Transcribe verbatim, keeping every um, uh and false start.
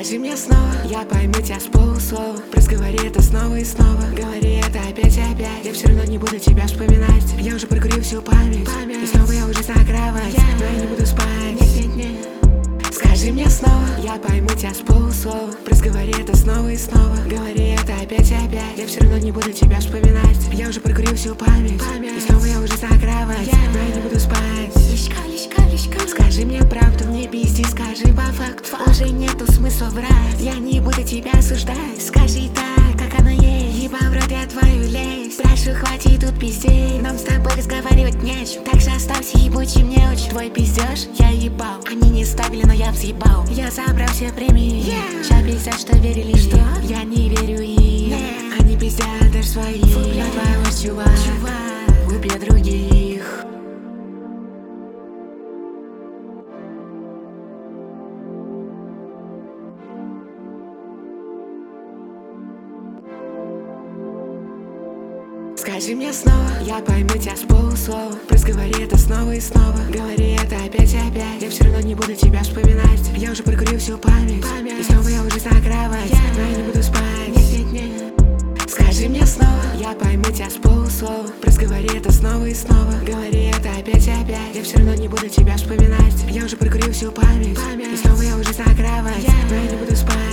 Скажи мне снова, я пойму тебя с полуслова. Просто говори это снова и снова. Говори это опять и опять. Я все равно не буду тебя вспоминать. Я уже прокурил всю память, память. И снова я уже за кровать, yeah. Но я не буду спать. Нет, нет, нет. Скажи мне снова, я пойму тебя с полуслова. Просто говори это снова и снова. Говори это опять и опять. Я все равно не буду тебя вспоминать. Я уже прокурил всю память, память. И снова я уже за кровать, yeah. Но я не буду спать. Лишка, лишка, лишка. Скажи мне правду, не пизди, скажи по факту. Уже нету смысла врать. Я не буду тебя осуждать. Скажи так, как оно есть. Ебал в рот я твою лезь. Прошу, хватит тут пиздеть. Нам с тобой разговаривать не о чем. Так же оставься ебучим не очень. Твой пиздеж я ебал. Они не ставили, но я взъебал. Я забрал все премии, yeah. Ща пиздят, что верили, что я не верю им, yeah. Они пиздят даже свои. Фу, я бля. твой ложь, чувак, чувак. убей других. Скажи мне снова, я пойму тебя с полуслова. Просто говори это снова и снова. Говори это опять и опять. Я все равно не буду тебя вспоминать. Я уже прокурил всю память, память. И снова я уже за кровать, yeah. Но я не буду спать. Нет, нет, нет. Скажи мне снова, я пойму тебя с полуслова. Просто говори это снова и снова. Говори это опять и опять. Я все равно не буду тебя вспоминать. Я уже прокурил всю память, память. И снова я уже за кровать, yeah. Но я не буду спать.